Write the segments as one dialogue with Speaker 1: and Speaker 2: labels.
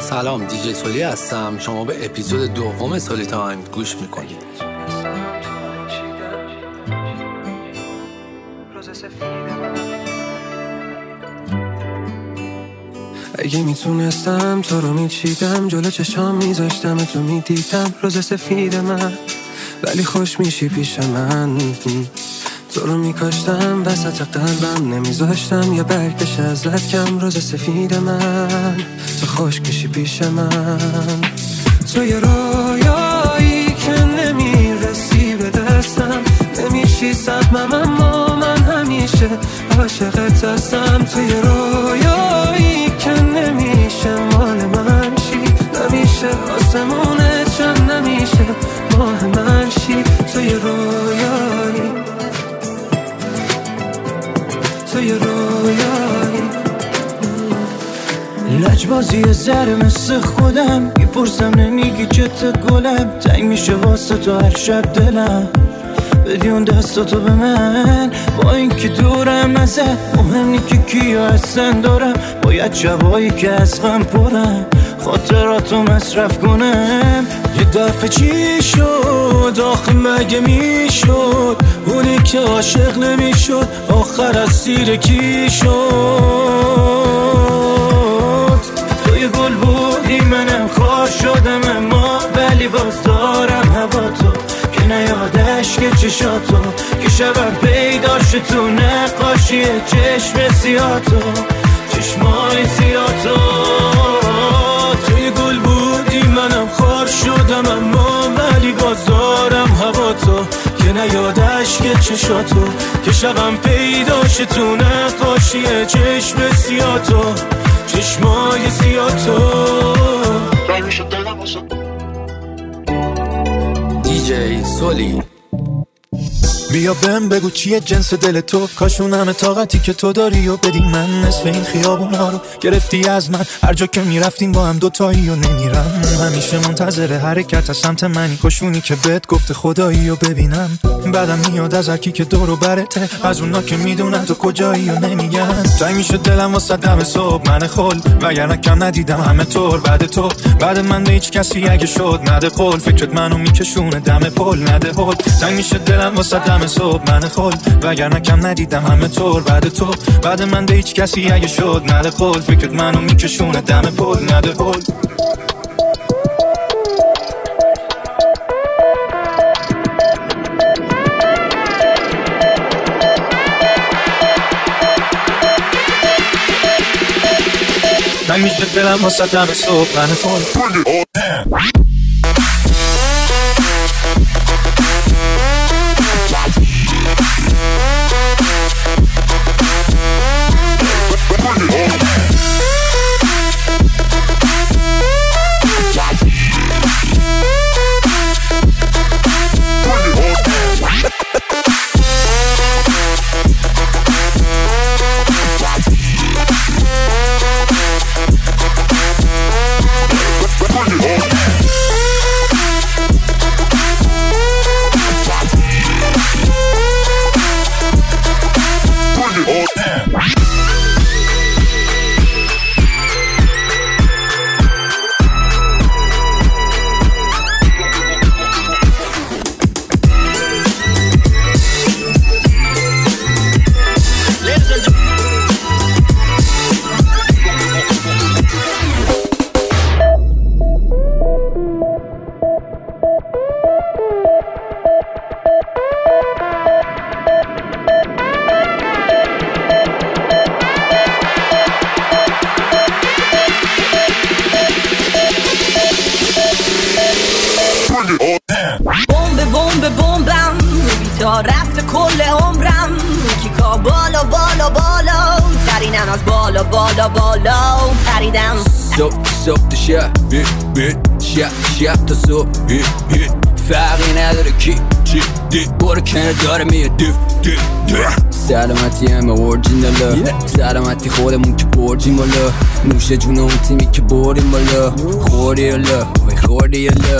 Speaker 1: سلام، دیجی سولی هستم. شما به اپیزود دوم سولی تایم گوش میکنید.
Speaker 2: اگه میتونستم تو رو میچیدم، جلو چشام میذاشتم تو میدیدم روز سفید من، ولی خوش میشی پیش من. تو رو میکاشتم وسط قلبم، نمیذاشتم یا برگ بشه ازت کم. روز سفید من، تو خوش میشی پیش من. تو یه رویایی که نمیرسی به دستم، نمیشی صدمم اما من همیشه عاشقت هستم. تو یه رویایی که نمیشه مال من شی، نمیشه آسمونت چند، نمیشه ماه من شی. تو یه رویایی، تو یه رویایی.
Speaker 3: لجبازی زره مثل خودم، میپرسم نمیگی چت گلم. تنگ میشه واسه تو هر شب دلم، بدی اون دستاتو به من. با این که دورم ازه، مهم نی که کیا هستن دارم. باید شبایی که از غم پرم، خاطراتو مصرف کنم. یه دفعه چی شد آخه مگه میشد؟ اونی که عاشق نمیشد آخر اسیر کی شد؟ تو یه گل بودی منم خار شدم، اما ولی باز دارم هوا تو که نیادش که چشاتو، که شبم پیداشه تو نقاشی چشم سیاتو، چشمای سیاتو. تو یه گل بودی منم خار شدم، اما ولی باز دارم هوا تو که نیادش که چشاتو، که شبم پیداشه تو نقاشی چشم سیاتو، چشمای سیاتو.
Speaker 1: دیجی سولی.
Speaker 3: بیا بهم بگو چیه جنس دل تو، کاشون همه طاقتی که تو داری و بدی من. نصف این خیابونا رو گرفتی از من، هر جا که میرفتیم با هم دوتایی و نمیرم. همیشه منتظر حرکت از سمت منی، کاشونی که بهت گفته خدایی و ببینم. بعدم میاد از هرکی که دور و برته، از اونا که میدونن تو کجایی و نمیگن. تنگ میشه دلم واسه دم صبح من خل، وگرنه کم ندیدم همه طور بعد تو. بعد من به هیچ کسی اگه شد نده قول، فکرت منو میکشونه دم پل نده هول. تنگ میشه دلم واسه دم صبح من خل، وگرنه کم ندیدم همه طور بعد تو. بعد من به هیچ کسی اگه شد نده قول، فکرت منو میکشونه دم پل نده هول. تنگ میشه دلم واسه دم صبح من خل.
Speaker 4: بمبم تا رفت کل عمرم، کیکا بالا بالا بالا ترینم، از بالا بالا بالا پریدم.
Speaker 5: صبح تا شب شب تا صبح فرقی نداره کی چی دی برو کنه داره میاد دف سلامتی همه اورجینالا، سلامتی خودمون که برجیم بالا، نوش جون اون تیمی که بریم بالا. خوردی یالا خوردی یالا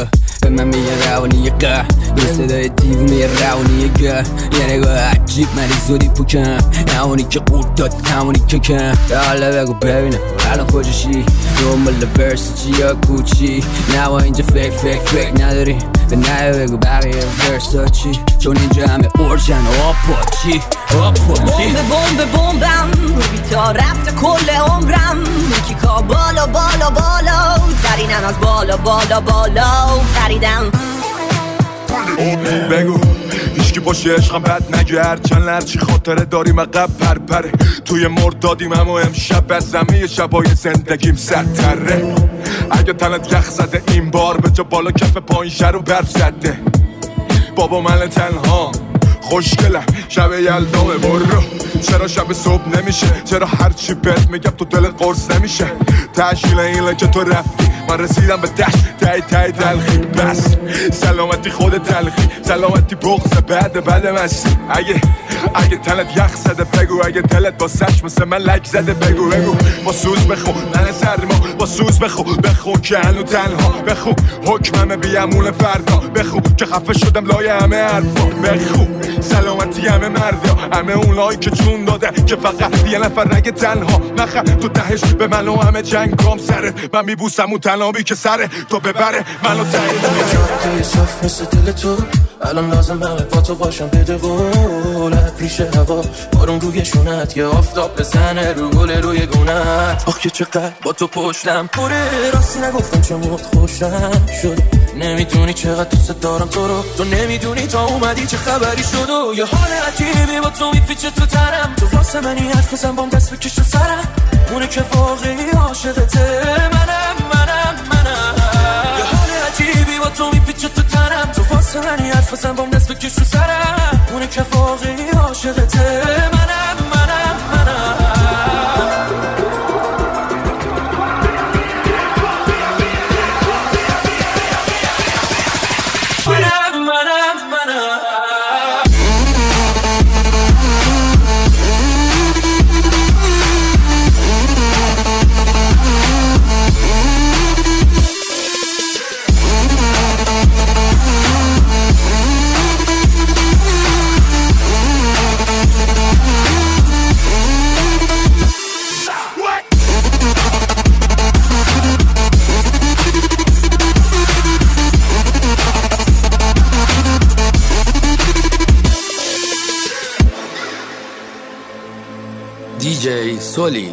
Speaker 5: به من میگه روانی قهر، یه صدای دیوونه روانی گر، یه نگاه عجیب مریضوری پوکم، همونی که قورت داد همونی که کم. حالا بگو ببینم الان کجاشی، دنبال ورس چی یا کوچی، نوا اینجا فکر نداری، به نه بگو بقیه ورس ها چی، چون اینجا همه اورژن آپاچی.
Speaker 4: بمبم بیتا رفته کل عمرم، کیکا بالا بالا بالا ترینم از بالا بالا بالا پریدم.
Speaker 6: بگو هیچکی باشه عشقم بد نگرد، چند لرچی خاطره داریم عقب پرپره، توی مردادیم اما امشب از زمین شبای زندگیم سرتره. اگه تنت یخ زده این بار به جا بالا کف پایین شر و برف زده، بابا من تنها خوشگله شب یلدامه برو، چرا شب صبح نمیشه، چرا هرچی بهت میگم تو دلت قرص نمیشه، تشکیل اینه که تو رفتی من رسیدم به دشت تای تلخی، بس سلامتی خود تلخی، سلامتی بغض بعد مستی. اگه تنت یخ زده بگو، اگه دلت با سش مثل من لک زده بگو با سوز بخون ننه سرما، با سوز بخون که هنو تنها، بخون حکممه بیامون فردا، بخون که خفه شدم لای همه حرفا، بخون سلامتی همه مردا، همه اونایی که جون داده که فقط یه نفر نگه تنها نخه، تو دهش به من و همه جنگام سره، من میبوسم اون تنابی که سره تو ببره منو
Speaker 2: تایید صاف مثل دل تو، الان لازم همه با تو باشم بده قول، ریش هوا بارون روی شونت، یه آفتاب بزنه رو گل روی گونت، آخ که چقدر با تو پشتم پره، راستی نگفتم چه موقع خوشم شد، نمیدونی چقدر دوست دارم تو رو، تو نمیدونی تا اومدی چه خبری شد، و یه حال عجیبی با تو میپیچه تو تنم، تو واسه منی حرف بزن بام دست بکش تو سرم، اونه که واقعی عاشقته منم یه حال عجیبی با تو میپیچه تو تنم، تو واسه منی حرف بزن بام دست بکش تو سرم، اونه که واقعی عاشقته منم
Speaker 1: DJ Soli.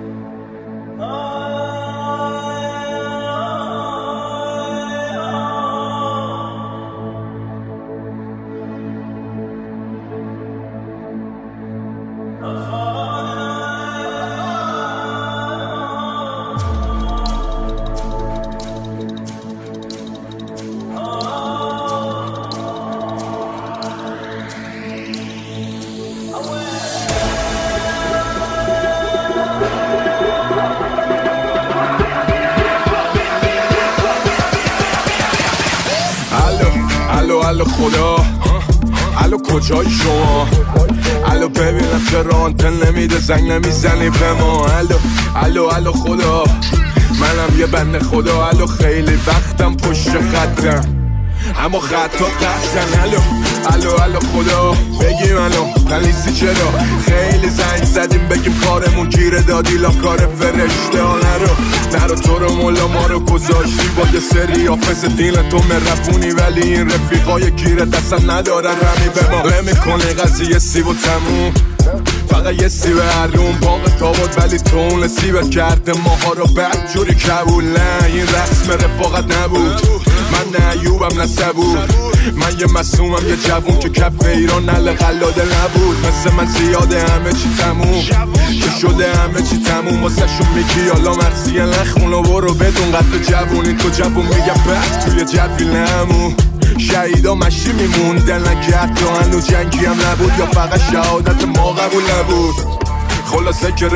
Speaker 6: الو خدا، الو کجای شما، الو ببینم چرا آنتن نمیده زنگ نمیزنی به ما، الو خدا، منم یه بنده خدا، الو خیلی وقتم پشت خطم اما خطا قطعن، الو خدا بگی منو پلیسی چرا خیلی زنگ زدیم بگیم کارمون گیره دادی لا کار فرشته ها نرو تو رو مولا ما رو گذاشتی با یه سری آفز دین تو مرفونی، ولی این رفیقای گیره دستن ندارن رمی به ما نمیکنه قضیه سیب و تموم، فقط یه سیب هرون باقی تابد، ولی تو اون سیبت کرده ماها رو بد جوری کبول، نه این رسم رفاقت نبود، من نه ایوبم نه صبور، من یه مسومم یه جوون که کف ایران نل قلاده نبود، مثل من زیاده همه چی تموم که شده همه چی تموم، واسه شون میگی حالا مرسیه نخونو برو بدون قدر جوونی تو جوون میگم بد توی جوی نمون، شهیدا مشی میموندن اگه حتی هنو جنگی هم نبود یا فقط شهادت ما قبول نبود، خلاصه که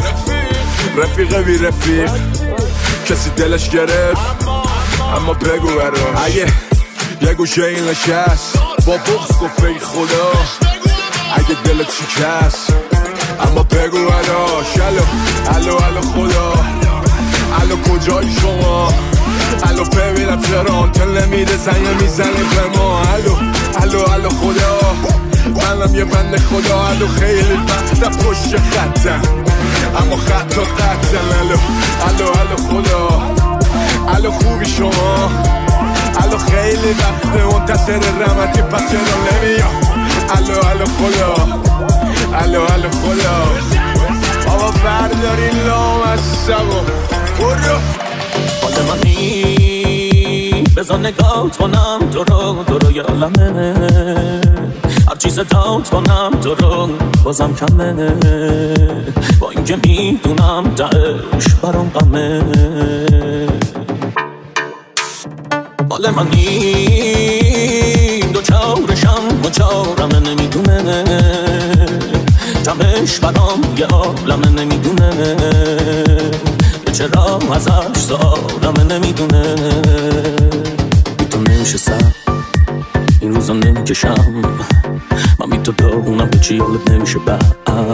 Speaker 6: رفیق بی رفیق کسی دلش گرفت، اما بگو برام اگه یه گوشه این نشست با بغض گفت ای خدا، اگه دلت شکست اما بگو براش الو خدا، الو کجای شما، الو ببینم چرا آنتن نمیده زنگ میزنی به ما الو الو الو خدا منم یه بنده خدا الو خیلی وقت پشت خطم اما خط و قطم الو الو الو خدا الو خوبی شما الو خیلی وقت منتظر رحمتی پس چرا نمیام الو الو خدا الو الو خدا بابا برداری لام از شبا برو
Speaker 7: حال منی بزن نگاه کنم تو رو یالمه هر چیز داد کنم تو رو بازم کمه با اینکه میدونم دعش برام غمه حال منی دو چارشم و چارم نمیدونه جمعش برام یه عالم نمیدونه چرا ازش سوالم نمیدونه بی تو نمیشه سر این روزا نمیکشم من بی تو دارونم به چی حالت نمیشه بعد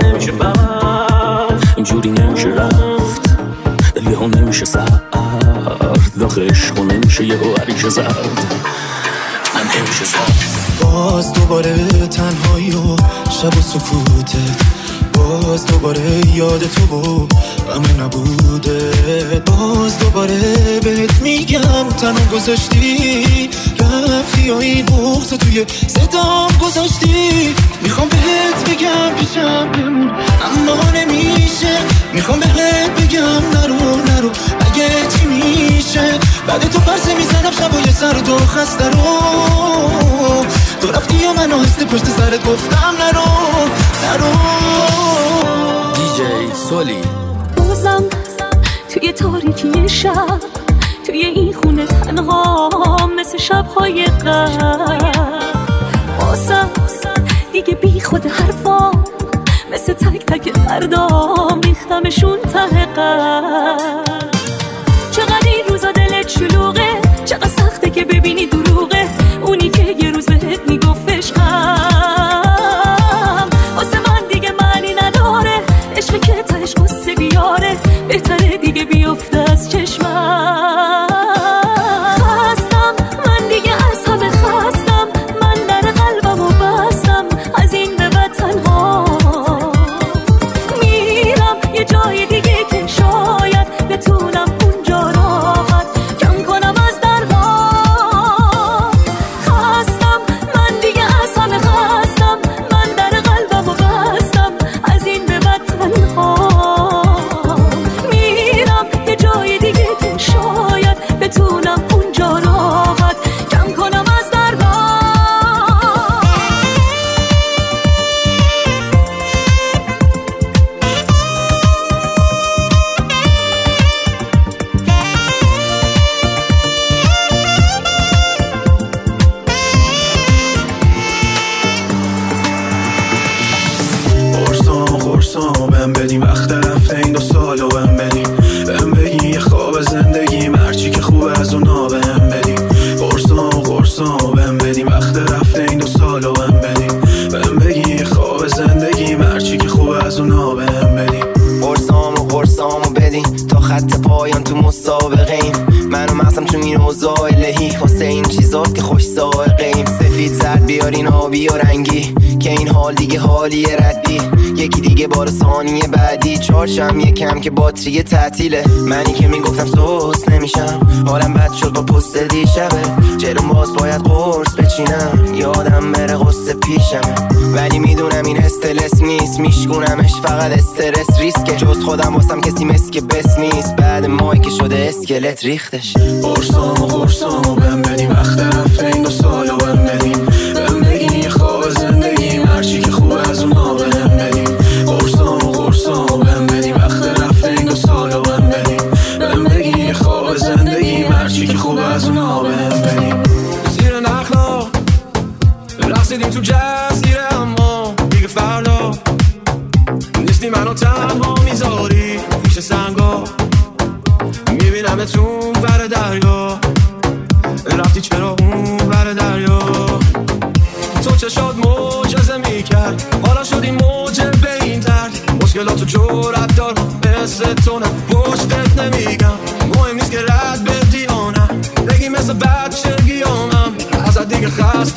Speaker 7: اینجوری نمیشه رفت دل یهو نمیشه سرد داخل عشقو نمیشه یهو عریش زرد من نمیشه سرد
Speaker 3: باز دوباره تنهایی و شب و سکوتت باز دوباره یاد تو و غم نبوده باز دوباره بهت میگم تنها گذاشتی رفتی و این بغض توی صدام گذاشتی میخوام بهت بگم پیشم بمون اما نمیشه میخوام بهت بگم نرو اگه چی میشه بعد تو پرسه میزنم شبای سرد و خسته رو تو رفتی یا من آهسته پشت سرت گفتم نرو
Speaker 1: دیجی سولی
Speaker 8: بازم توی تاریکی شب توی این خونه تنها مثل شب‌های قبل بازم دیگه بی خود حرفا مثل تک تک پردام ریختمشون ته قلب چقدر این روزا دلت شلوغه چقدر سخته که ببینی دروغه اونی که یه روز بهت میگفت عشقم واسه من دیگه معنی نداره عشقی که تهش قصه بیاره بهتره دیگه بیفته از چشمم خستم من دیگه از همه خستم من در قلبمو بستم از این به بعد تنها میرم یه جای دیگه که شاید بتونم اونجا راحت کم کنم از درها خستم من دیگه از همه خستم من در قلبمو بستم از این به بعد تنها میرم یه جای دیگه که شاید بتونم اونجا راحت کم کنم از درها
Speaker 2: قرصامو بهم بدیم وقت رفته این 2 سالو بهم بدیم بهم بگی یه خواب زندگی مرچی که خوبه از اونا بهم بدیم قرصامو بهم بدیم وقت رفته این 2 سالو بهم بدیم بهم بگی یه خواب زندگی مرچی که خوبه از اونا بهم بدیم
Speaker 9: قرصامو بدیم تا خط پایان تو مسابقه منو مغزم تو این اوضاع الهی واسه این چیزاست که خوش سائقیم سفید زرد بیارین آبی و رنگی که این حال دیگه حالی ردی یکی دیگه بار ثانیه بعدی چارشم یکم که باتری تعطیله منی که میگفتم سوس نمیشم حالم بد شد با پست دیشبه جلوم باز باید قرص بچینم یادم بره قصه پیشمه ولی میدونم این استرس نیست میشکونمش فقط استرس ریسکه جز خودم واسم کسی مسک بس نیست بعد ماهی که شده اسکلت ریختش
Speaker 2: قرصامو بهم بدیم وقت رفته این 2 سالو بهم بدیم بهم بگی یه خواب زندگی مرچی که خوبه از اونا بهم بدیم قرصامو بهم بدیم وقت رفته این 2 سالو بهم بدیم بهم بگی یه خواب زندگی مرچی که خوبه از اونا بهم بدیم
Speaker 10: زیر نخلا رقصیدیم تو جزیره اما دیگه فردا نیستی منو تنها میذاری پیش سنگا میبینم اتون بر دریا رفتی چرا اون بر دریا تو چشات معجزه میکرد حالا شدی موجه به این ترد مشکلاتو جرأت دار مثل تو نه پشتت نمیگم مهم نیست که رد بدی آنم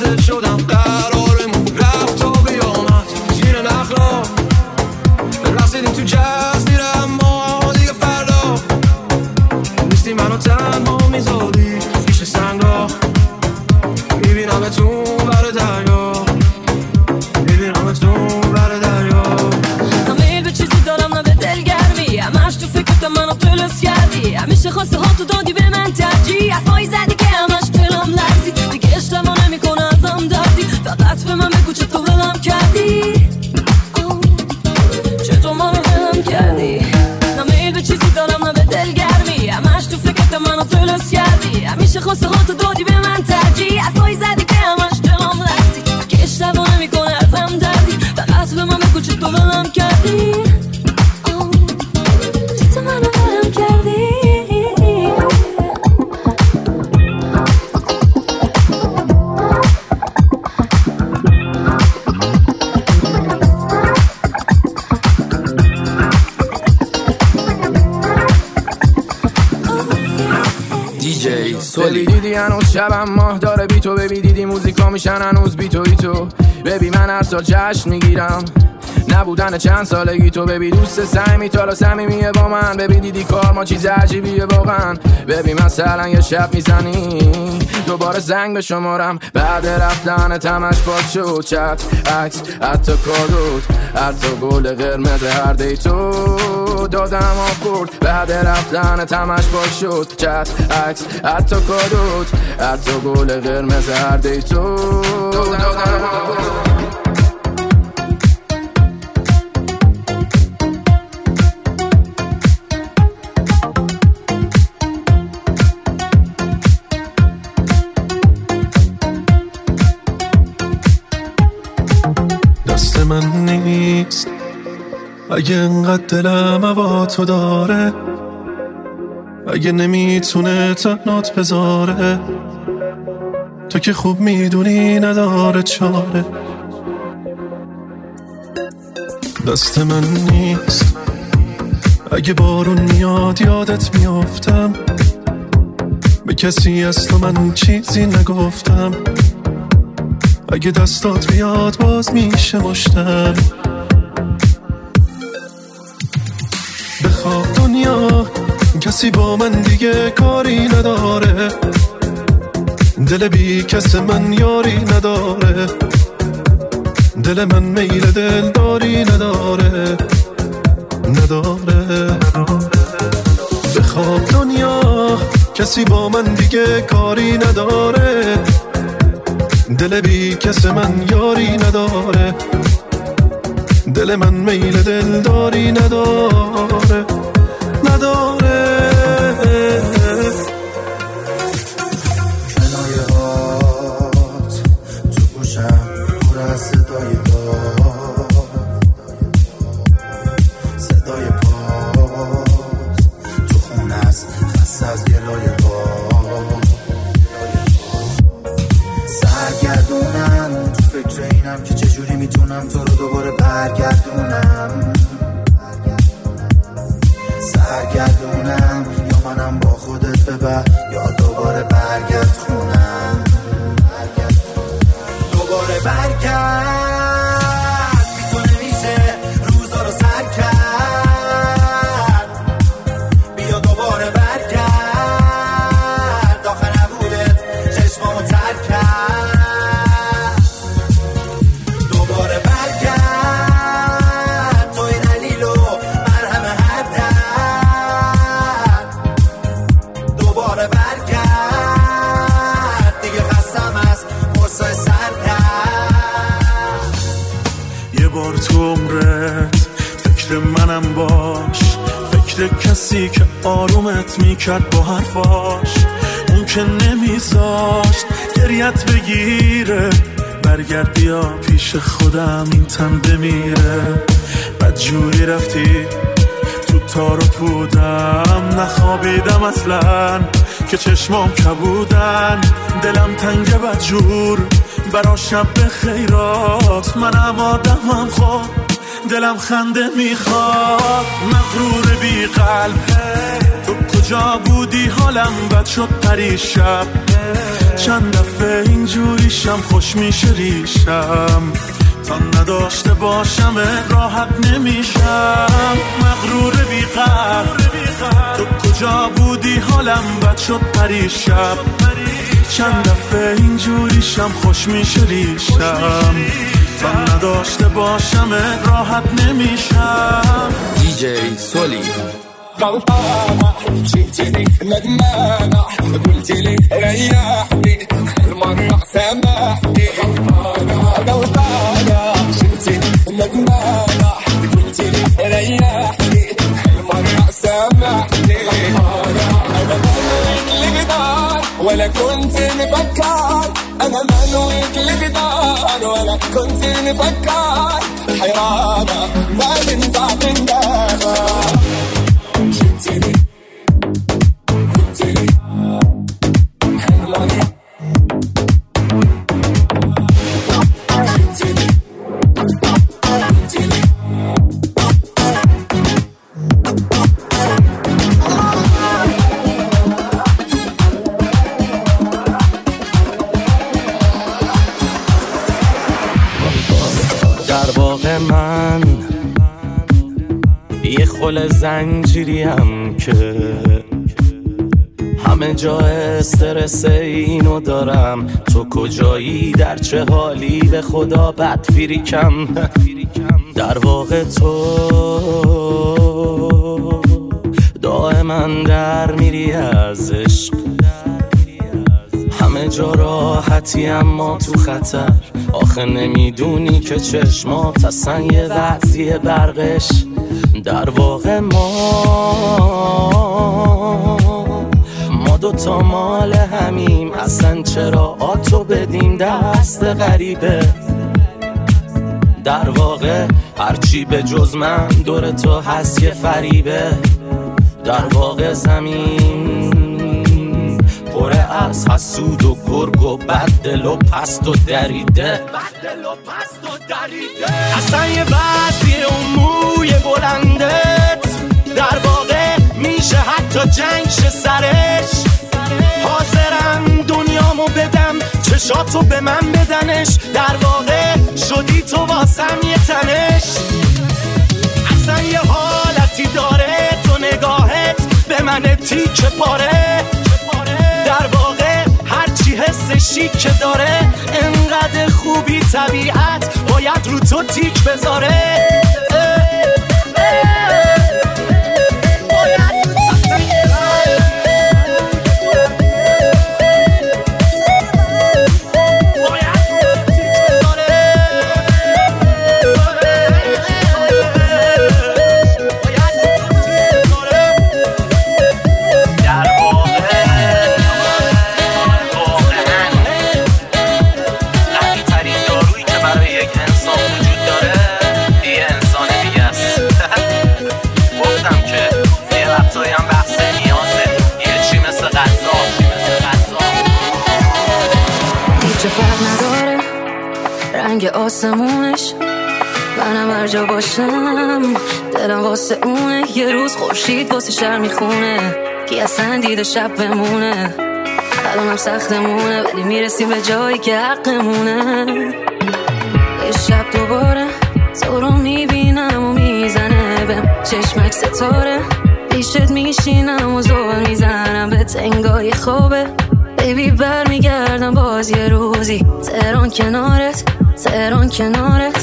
Speaker 10: واسه شدم قرارمون رفت تا بیامد زیر نخلا رسیدیم تو جزیره اما دیگه فردا نیستی منو تنها میذاری پیش سنگا میبینمتون بر دریا میبینمتون بر دریا
Speaker 8: همه به چیزی دارم نه به دلگرمی همش تو فکرت منو تلس کردی همیشه خواسته ها تو دادی به من ترجیح حرفایی زدی که همش دلم لرزید دیگه اشتباه نمیکنه ازم دردی فقط به من بگو چطور ولم کردی چطور منو ولم کردی همه به چیزی دارم نه به دلگرمی همش تو فکرت منو تلس کردی همیشه خواسته ها تو دادی به من ترجیح حرفایی زدی که همش دلم لرزید دیگه اشتباه نمیکنه ازم دردی فقط به من بگو چطور ولم کردی چطور منو ولم کردی
Speaker 10: سولی دیدی هنوز شبم ماه داره بی تو ببی دیدی موزیکا میشن هنوز بی توی تو ببی من هر سال جشن میگیرم نبودن چند سالگی تو ببی دوست سعی صمیمیه با من ببی دیدی کار ما چیز عجیبیه واقعا ببی مثلا یه شب میزنی دوباره زنگ به شمارم بعد رفتن تمش باز شد چت عکس حتی کادوت حتی گل قرمز هر دیتو دادم آفورد بعد رفتن تمش باز شد چت عکس حتی کادوت حتی گل قرمز هر دیتو دادم آفورد
Speaker 3: من نیست اگه انقدر دلم هوا تو داره اگه نمیتونه تنات بذاره تو که خوب میدونی نداره چاره دست من نیست اگه بارون میاد یادت میافتم به کسی از تو من چیزی نگفتم اگه دستات بیاد باز میشه مشتم بخواب دنیا کسی با من دیگه کاری نداره دل بی کس من یاری نداره دل من میل دلداری نداره بخواب دنیا کسی با من دیگه کاری نداره دل بی کس من یاری نداره دل من میل دلداری نداره
Speaker 11: کنایه هات تو گوشم پر از صدای پاس تو خونه است خسته از گلای سرگردونم تو فکر اینم که چجوری میتونم تو رو دوباره برگردونم سرگردونم یا منم با خودت ببر یا دوباره برگرد خونم دوباره برگرد بی تو نمیشه روزا رو سر کرد بیا دوباره برگرد آخه نبودت چشمامو تر کرد دوباره برگرد توی دلیل و مرهم هر درد دوباره برگرد دیگه خستم از قصه سردرد
Speaker 3: یه بار تو عمرت فکر منم باش فکر کسی که آرومت میکرد با حرفاش اون که نمیذاشت گریت بگیره برگرد بیا پیش خودم این تن بمیره بدجوری رفتی تو تار و پودم نخوابیدم اصلا که چشمام کبودن دلم تنگ بدجور برا شب خیرات منم آدمم خود دلم خنده میخواد مغرور بی قلب تو کجا بودی حالم بد شد پریشب
Speaker 12: چند دفعه اینجوریشم خوش میشه ریشم، تا نداشته باشم راحت نمیشم. مغرور بی‌قرار تو کجا بودی حالم بد شد پریشب، چند دفعه اینجوریشم خوش میشه ریشم، تا نداشته باشم راحت نمیشم.
Speaker 1: دیجی سولی
Speaker 13: غلطانة جيتيني ندمانة قلتيلي ريحني المرة سامحني غلطانة جيتيني ندمانة قلتيلي ريحني المرة سامحني أنا منويت لقدار ولا كنت مفكر، أنا منويت لقدار ولا كنت مفكر، حيرانة ما تنفع تندم.
Speaker 7: در واقع من یه خل زنجیریم که همه جا استرس اینو دارم، تو کجایی در چه حالی به خدا بد فیریکم. در واقع تو دائما در میری از عشق، همه جا راحتی اما تو خطر، آخه نمیدونی که چشمات اصلا یه وضعیه برقش. در واقع ما دوتا مال همیم، اصلا چرا آتو بدیم دست غریبه. در واقع هرچی به جز من دور تو هست یه فریبه. در واقع زمین پره از حسود و گرگ و بددل و پست و دریده، اصلا یه وضعی اون موی بلندت. در واقع میشه حتی جنگ شه سرش، حاضرم دنیامو بدم چشاتو به من بدنش. در واقع شدی تو واسم یه تنش، اصلا یه حالتی داره تو نگاهت به من تیکه پاره. در واقع هرچی حس شیک داره انقدر خوبی طبیعت باید رو تو تیک بذاره.
Speaker 8: رنگ آسمونش منم هر جا باشم دلم واسه اونه. یه روز خورشید واسه شهر میخونه، کی اصلا دیده شب بمونه. الانم سختمونه ولی میرسیم به جایی که حقمونه. یه شب دوباره تو رو میبینم و میزنه بهم چشمک ستاره، پیشت میشینم و زول میزنم به تنگای خوبه. بیبی بر میگردم باز یه روزی تهران کنارت، تهران کنارت.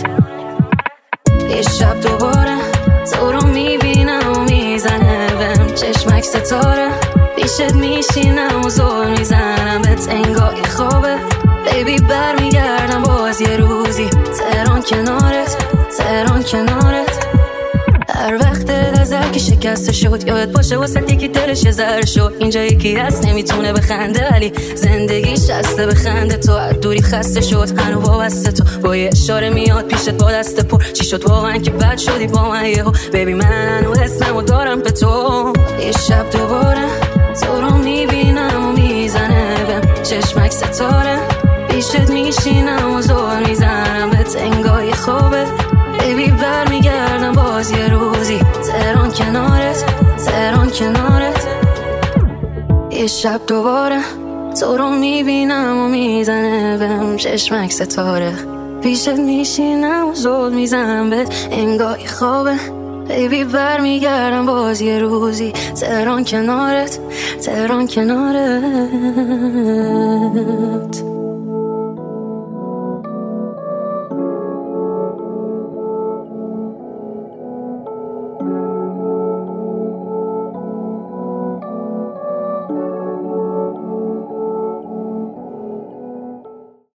Speaker 8: یه شب دوباره تو رو میبینم و میزنه بهم چشمک ستاره، پیشت میشینم و زول میزنم به تنگای خوبه. بیبی بر میگردم باز یه روزی تهران کنارت، تهران کنارت. هر وقت نظر که شکسته شد یادت باشه واسه یکی دلش زهر شد. اینجا یکی هست نمیتونه بخنده ولی زندگیش هسته بخنده. تو هر دوری خسته شد هنو وابسته تو با یه اشاره میاد پیشت با دست پر. چی شد واقعا که بد شدی با من یهو؟ بیبی من هنو حسمو دارم به تو. یه شب دوباره تو رو میبینم و میزنه بهم چشمک ستاره، پیشت میشینم و زول میزنم به تنگای خوبه. بیبی بر میگردم باز یه روزی تهران کنارت، تهران کنارت. یه شب دوباره تو رو میبینم و میزنه بهم چشمک ستاره، پیشت میشینم و زل میزنم بهت انگاه خوابه. بیبی برمیگردم باز یه روزی، تهران کنارت، تهران کنارت.